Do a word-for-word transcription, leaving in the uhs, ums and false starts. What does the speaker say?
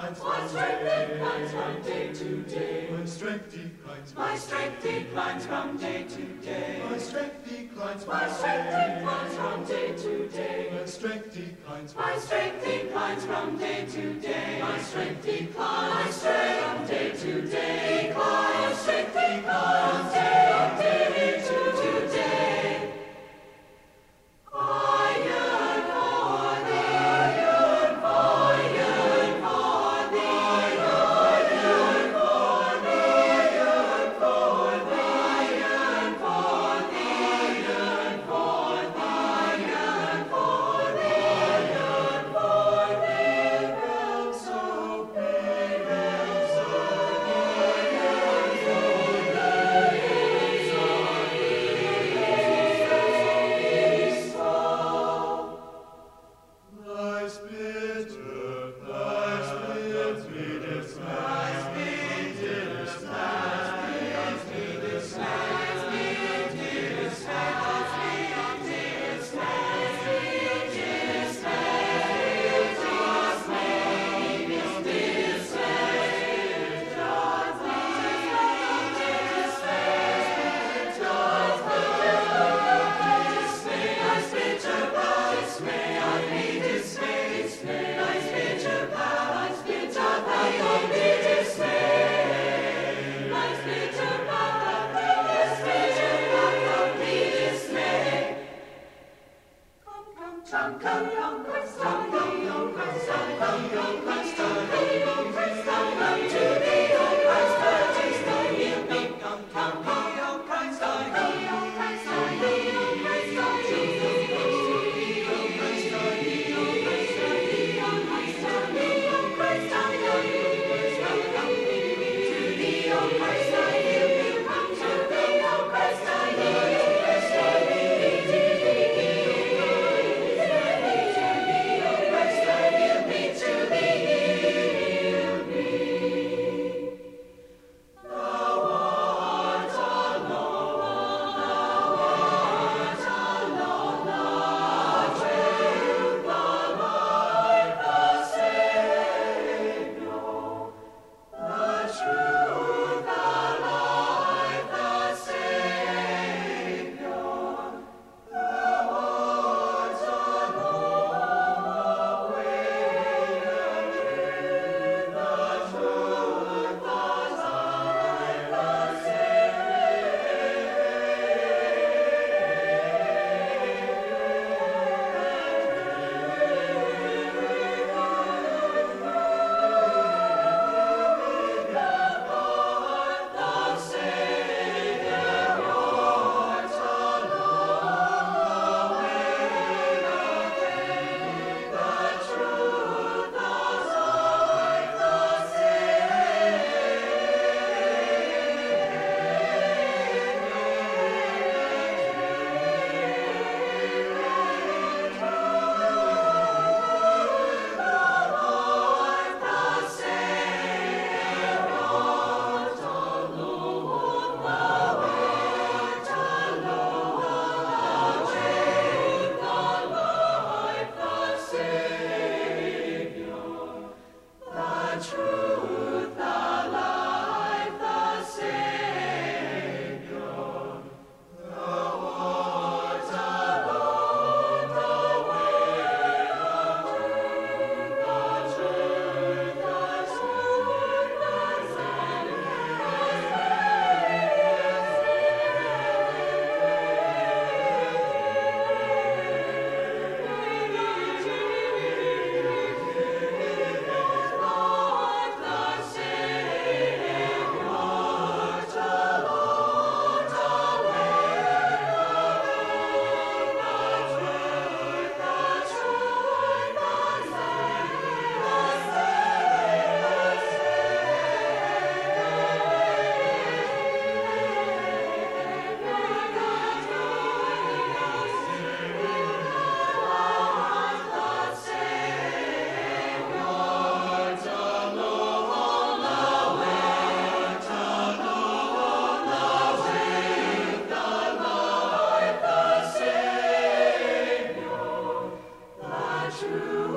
declines My from strength day. declines from day to day. My strength declines from My strength declines from day to day. My strength declines from My strength declines from day to day. My strength declines from My strength declines from day to day. My strength declines from day to day. My strength declines from day to day. I yearn for thee. I yearn for thee. I yearn for thee. I yearn for thee. I yearn for thee. I yearn for thee. I yearn for thee. I yearn for thee. Realm so big, realm so big, realm so big, so peaceful. Thy spitter, thy spirit me dismiss, me dismiss, me dismiss, me dismiss, me dismiss, me Come, come, come, Christ, come, come, come, Christ, come, come, come, Christ, come, come, come, Christ, come, come to thee, O Christ, purchase thy heal me. Come, come, come, O Christ, I thee, O Christ, I thee, O Christ, I thee, O Christ, I thee, O Christ, I thee, O Christ, I thee, O Christ, I thee, O Christ, I thee, come, come to thee, O Christ, I heal me. Come to thee, O Christ, I thee, O Christ, I thee, to thee. True.